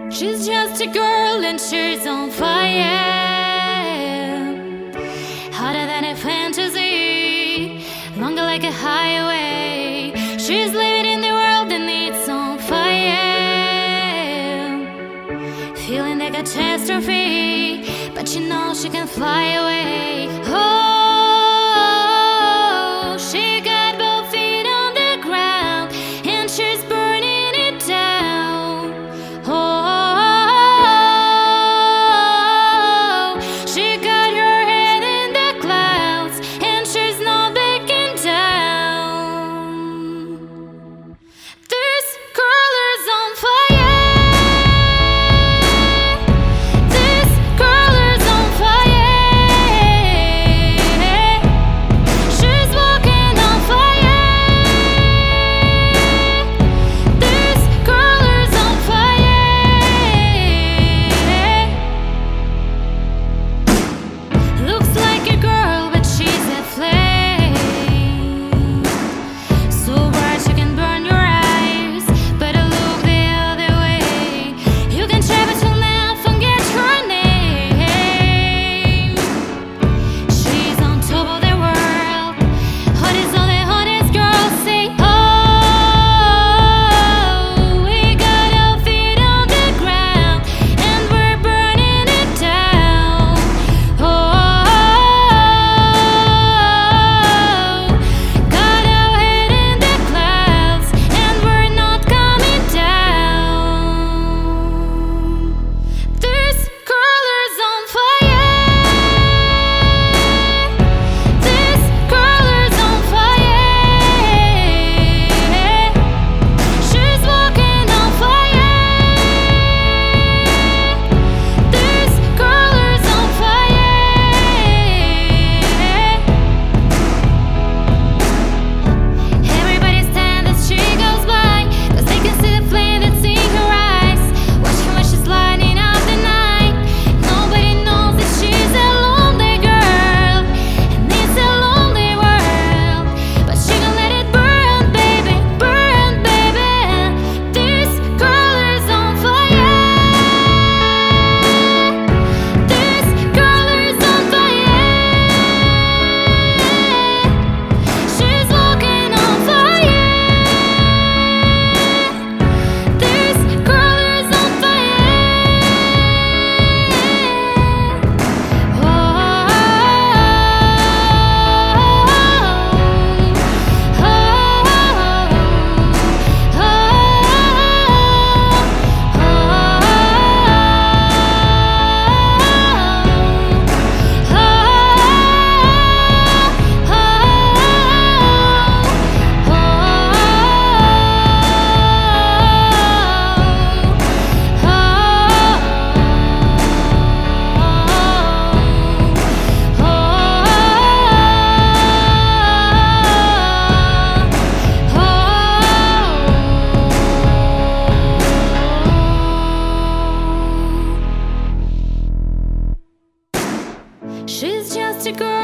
She's just a girl and she's on fire, hotter than a fantasy, longer like a highway. She's living in the world and it's on fire, feeling the catastrophe, but she knows she can fly away. Oh, she got both feet on the ground and she's burning it down. Oh, she got her head in the clouds and she's not backing down. This girl is on fire. This girl is on fire. She's walking on fire. This girl is on fire. Looks like a girl, but she's a flame. So bright you can burn your eyes, better look the other way. You can travel till now, forget her name. She's on top of the world, hottest of the hottest girls. Say, oh, we got our feet on the ground and we're burning it down. Oh, got our head in the clouds and we're not coming down. This girl is on fire. This girl is on fire. She's walking on fire. This girl is on fire. Everybody stand as she goes by, 'cause they can see the flame that's in her eyes. Watch her when she's lighting up the night. Nobody knows that she's a lonely girl, and it's a lonely world. But she gon' let it burn, baby, burn, baby. This girl is on fire. This girl is on fire. She's walking on fire. This girl is on She's just a girl